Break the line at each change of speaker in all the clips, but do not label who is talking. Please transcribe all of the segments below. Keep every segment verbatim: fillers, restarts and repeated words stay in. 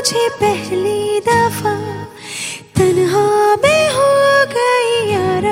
मुझे पहली दफा तन्हा में हो गई यारा।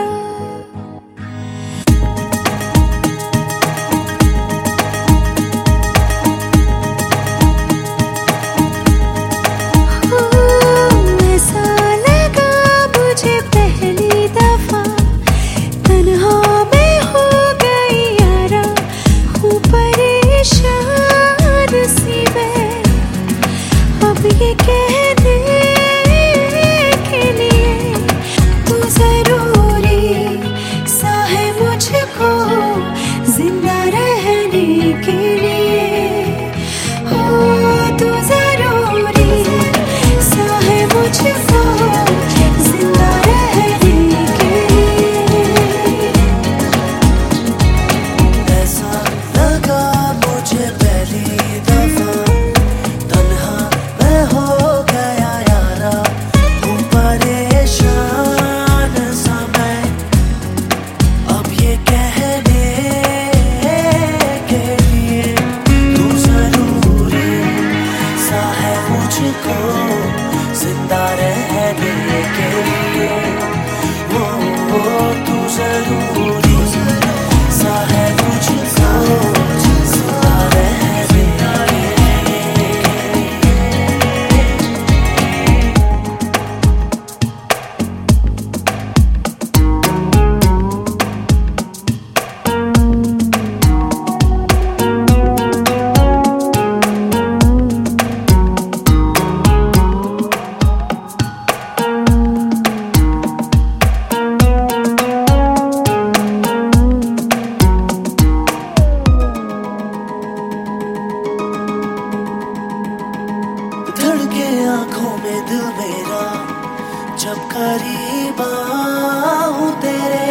ऐसा लगा मुझे पहली दफा तन्हा में हो गई यारा। हूँ परेशान सी मैं अब ये कहने के लिए तू जरूरी सा है मुझको जिंदा रहने के लिए। हो तू जरूरी सा है मुझको जिंदा रहने के लिए।
ऐसा लगा मुझे पहली दफा तन्हा मैं हो गया यारा। हूँ परेशान सा मैं अब ये कहने के लिए तू जरूरी सा है मुझको जिंदा रहने के लिए। वो वो तू जरूरी सा है मुझको जिंदा रहने के लिए। धड़के आंखों में दिल मेरा जब करीब आऊं तेरे।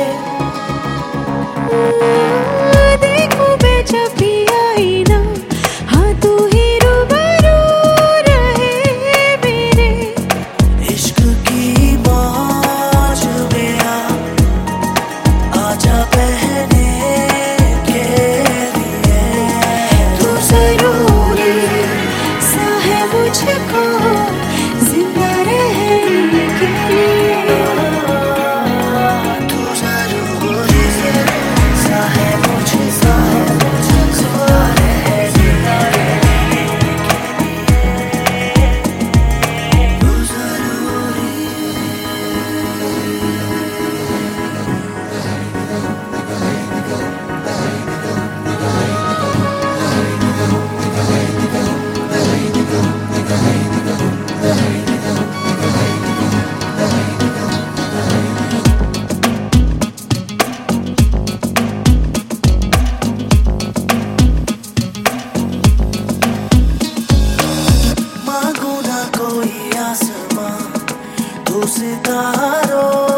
देखूं मैं जब भी आई ना हाँ तू ही रूबरू रहे मेरे।
इश्क की मौज में आ आजा बहने के लिए।
तू जरूरी सा है मुझको जिंदा रहने के लिए।
तू जरूरी सा है मुझको जिंदा रहने के लिए। तू जरूरी मांगू ना कोई आसमां तू सितारों